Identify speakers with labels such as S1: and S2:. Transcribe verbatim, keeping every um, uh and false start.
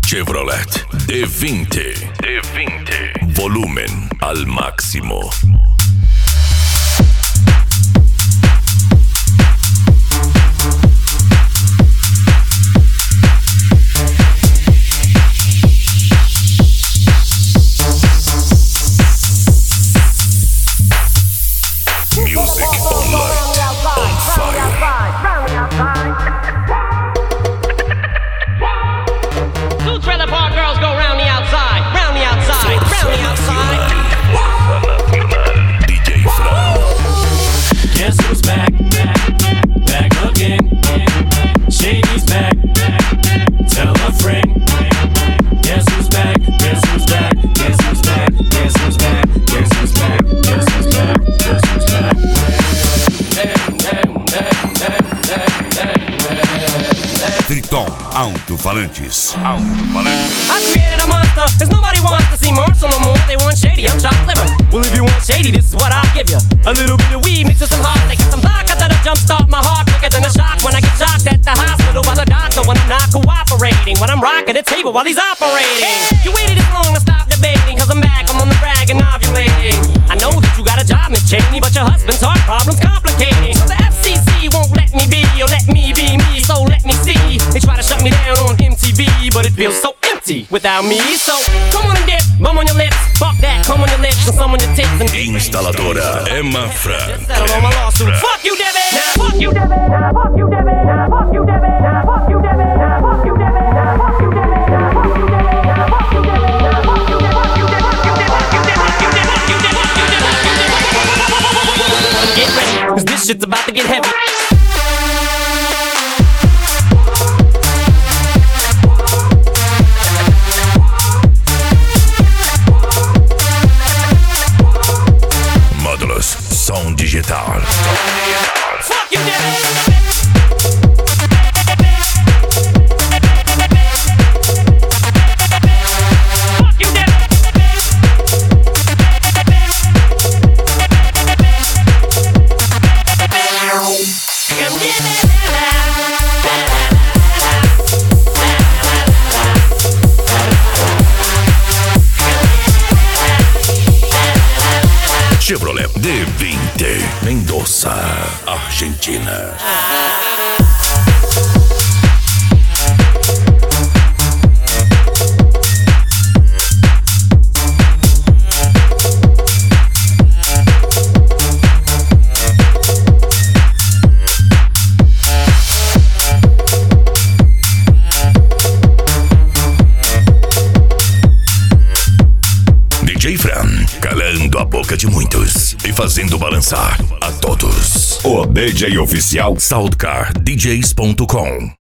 S1: Chevrolet D vinte. D vinte. Volumen al máximo.
S2: Triton Alto-Falantes.
S1: Alto-Falantes.
S3: I created a monster, cause nobody wants to see Marshall no more. They want shady, I'm chopped liver. Well, if you want shady, this is what I'll give you. A little bit of weed mixed with some hot liquor, some vodka that'll jumpstart my heart quicker than a shock when I get shocked at the hospital by the doctor when I'm not cooperating. When I'm rocking the table while he's operating. You waited this long to stop debating, cause I'm back, I'm on the brag and ovulating. I know that you got a job, Miss Cheney, but your husband's heart problem's complicating. So the F C C won't let me be, or let me be me, so let me see. They try to shut me down on M T V, but it feels so empty without me. So come on and dip, bum on your lips, fuck that, come on your lips and some on your tits and
S1: Instaladora Emma Frank.
S3: settle on my lawsuit. Fuck you, Devin! Now fuck you, Devin! Now fuck you, Devin! Now fuck you, Devin! Now fuck you, Devin! Now fuck you, Devin! Now fuck you, Devin! Now fuck you, Devin! Now fuck you, Devin! Now fuck you, Devin! Fuck you, Devin! Fuck you, Devin! Fuck you, Devin! Fuck you, Devin! Fuck you, Devin! Get ready, cause this shit's about to get heavy.
S1: Módulos Som Digital.
S3: Fuck you, Devin!
S1: Chevrolet D vinte. Mendoza, Argentina. D J Fran, calando a boca de muitos e fazendo balançar a todos. O D J oficial Soundcar D Js ponto com.